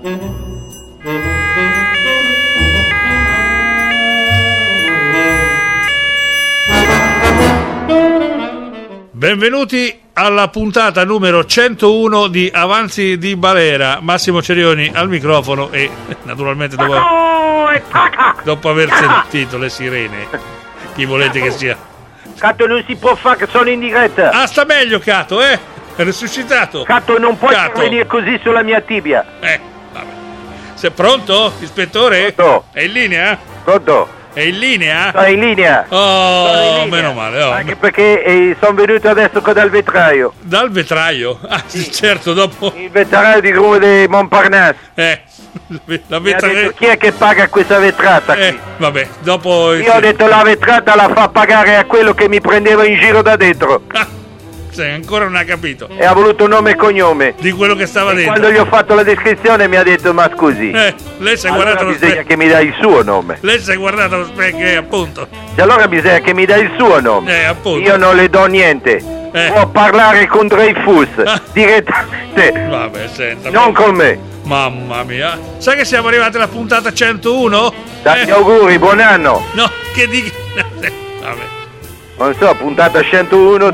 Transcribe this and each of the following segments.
Benvenuti alla puntata numero 101 di Avanzi di Balera. Massimo Cerioni al microfono e naturalmente dopo aver sentito le sirene, chi volete che sia? Cato, non si può fare che sono in diretta. Ah, sta meglio Cato, È risuscitato. Cato, non puoi venire così sulla mia tibia. Vabbè. Sei pronto, ispettore? Pronto. È in linea? Pronto? È in linea? Sono in linea. Meno male. Anche perché sono venuto adesso dal vetraio. Dal vetraio? Ah, sì, certo, dopo. Il vetraio di Rue de Montparnasse. La Mi ha detto, chi è che paga questa vetrata qui? Vabbè, dopo. Io ho detto la vetrata la fa pagare a quello che mi prendeva in giro da dentro. Ancora non ha capito. E ha voluto nome e cognome di quello che stava dentro. Quando gli ho fatto la descrizione mi ha detto, ma scusi, lei si è guardato allo bisogna specchio. che mi dai il suo nome. Lei si è guardato allo specchio, appunto. E allora bisogna che mi dai il suo nome. Appunto. Io non le do niente. Può parlare con Dreyfus direttamente. Vabbè, senta. Non con me. Mamma mia. Sai che siamo arrivati alla puntata 101? Tanti auguri, buon anno. No, che dica. Vabbè. Non so, puntata 101,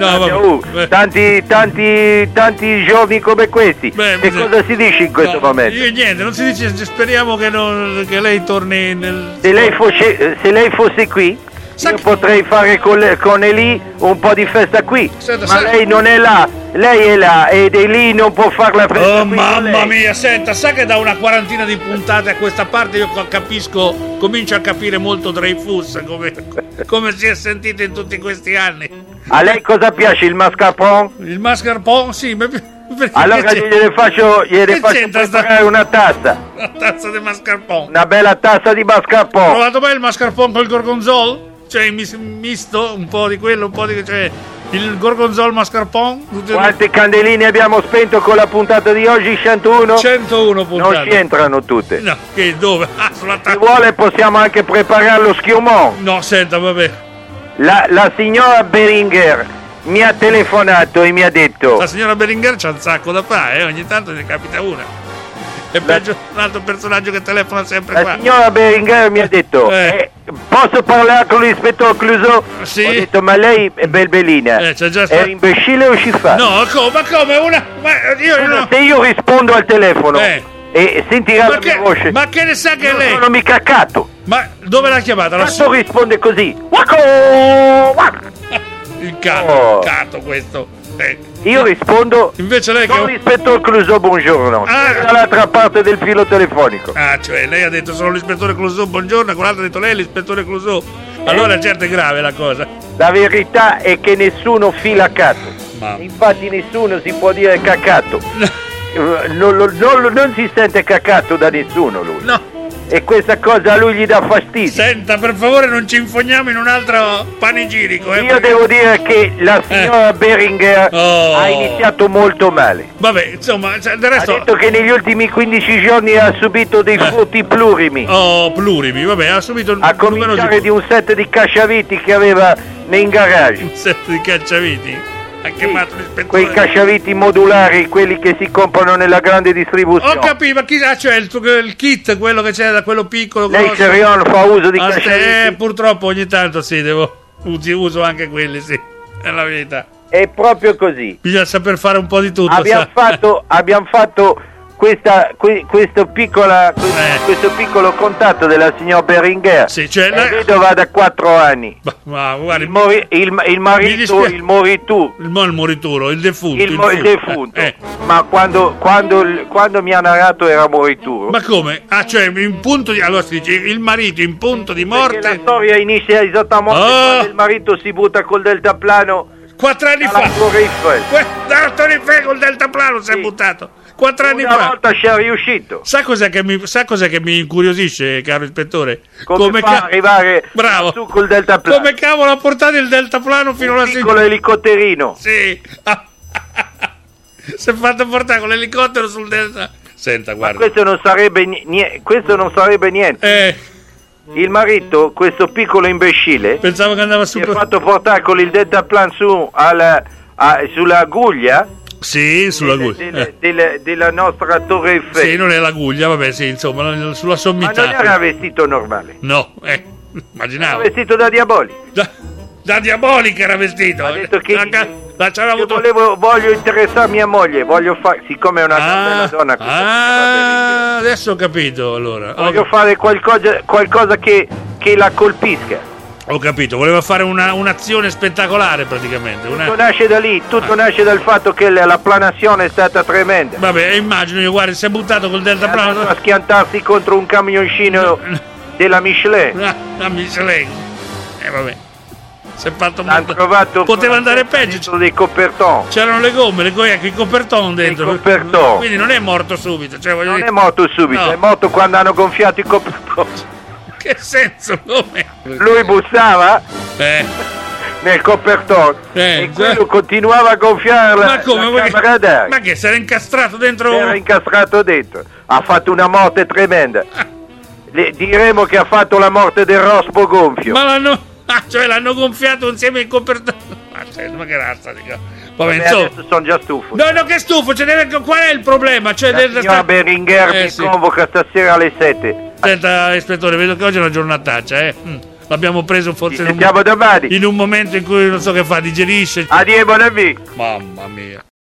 tanti giorni come questi. E cosa si dice in questo momento? Niente, non si dice, speriamo che lei torni nel... Se lei fosse qui, io potrei fare con Eli un po' di festa qui. Lei non è là, lei è là ed Eli non può fare la festa. Oh mamma mia, senta, sa che da una quarantina di puntate a questa parte io comincio a capire molto Dreyfus, come si è sentito in tutti questi anni. A lei cosa piace, il mascarpone? Il mascarpone, sì, allora gliene faccio preparare una tazza. Una tazza di mascarpone. Una bella tazza di mascarpone. Ho provato mai il mascarpone col gorgonzola? Cioè misto, un po' di quello, un po' di... cioè il gorgonzola mascarpone. Quante candeline abbiamo spento con la puntata di oggi? 101? 101 puntate. Non ci entrano tutte. No, che dove? Sulla Se vuole possiamo anche preparare lo schiumon. No, senta, vabbè. La signora Beringer mi ha telefonato e mi ha detto... La signora Beringer c'ha un sacco da fare, ogni tanto ne capita una. È peggio un altro personaggio che telefona sempre qua. La signora Beringer mi ha detto posso parlare con l'ispettore Clouseau? Sì. Ho detto, ma lei è belbellina, è imbecille o scifata? No, come una... Se io rispondo al telefono e sentirà la mia voce, ma che ne sa che lei... Non sono mica cato. Ma dove l'ha chiamata? Cato risponde così. Il cato questo. Io rispondo, invece lei sono l'ispettore Clouseau, buongiorno. Dall'altra parte del filo telefonico. Cioè lei ha detto sono l'ispettore Clouseau, buongiorno, e quell'altro ha detto lei è l'ispettore Clouseau. Allora certo è grave la cosa. La verità è che nessuno fila cato. Infatti nessuno si può dire cacato. Non si sente cacato da nessuno lui. No. E questa cosa a lui gli dà fastidio. Senta, per favore non ci infogniamo in un altro panegirico. Io devo dire che la signora Beringer ha iniziato molto male. Vabbè, insomma, del resto... Ha detto che negli ultimi 15 giorni ha subito dei furti plurimi. Plurimi, vabbè, ha subito... A cominciare di un set di cacciaviti che aveva in garage. Un set di cacciaviti? Ha chiamato l'ispettore. Quei cacciaviti modulari, quelli che si comprano nella grande distribuzione. Ho capito, ma cioè il kit, quello che c'è da quello piccolo. Lei Cerion fa uso di cacciaviti? Purtroppo ogni tanto sì, uso anche quelli, sì, è la verità. È proprio così. Bisogna saper fare un po' di tutto. Abbiamo fatto questo piccolo contatto della signora Beringer. Sì, cioè la vedova da 4 anni. Ma guardi, il marito, il morituro, il defunto. Il defunto. Ma quando mi ha narrato era morituro. Ma come? Cioè in punto di... Allora si dice il marito in punto di morte. Perché la storia inizia esattamente quando il marito si butta col deltaplano 4 anni fa. Dalla Torre Eiffel col deltaplano si è buttato 4 anni fa. Una volta ci è riuscito. Sa cos'è che mi incuriosisce, caro ispettore? Come fa arrivare su col deltaplano? Come cavolo ha portato il deltaplano fino alla piccolo elicotterino? Sì. Si è fatto portare con l'elicottero sul delta. Senta, guarda. Ma questo non sarebbe niente. Il marito, questo piccolo imbecille, pensavo che andava su. Si è fatto portare con il deltaplan su sulla guglia Sì, sull'aguglia. Della nostra Torre Eiffel. Sì, non è l'aguglia, vabbè, sì, insomma, sulla sommità. Ma non era vestito normale? No, immaginavo. Era vestito da diabolico. Da diabolica era vestito. Ha detto che avuto... voglio interessare mia moglie, siccome è una bella donna. Adesso ho capito, allora. Voglio fare qualcosa che la colpisca. Ho capito, voleva fare un'azione spettacolare praticamente. Tutto nasce da lì, nasce dal fatto che la planazione è stata tremenda. Vabbè, immagino, io guarda, si è buttato col deltaplano a schiantarsi contro un camioncino della Michelin. La Michelin. Vabbè. Si è fatto trovato poteva andare peggio. Dei coperton. C'erano le gomme, i coperton dentro. Coperton. Quindi non è morto subito. Non è morto subito, no. È morto quando hanno gonfiato i coperton. Che senso? Come? Lui bussava nel coperton e quello continuava a gonfiare la camera d'aria. Ma che, si era incastrato dentro? Era incastrato dentro. Ha fatto una morte tremenda. Diremo che ha fatto la morte del rospo gonfio. Ma l'hanno gonfiato insieme ai copertoni. Ma che razza, dico. Adesso sono già stufo. No, che stufo, qual è il problema? La signora Beringer mi convoca stasera alle 7. Senta, ispettore, vedo che oggi è una giornataccia, L'abbiamo preso forse in un momento in cui non so che fa, digerisce. Addio, buon amico. Mamma mia.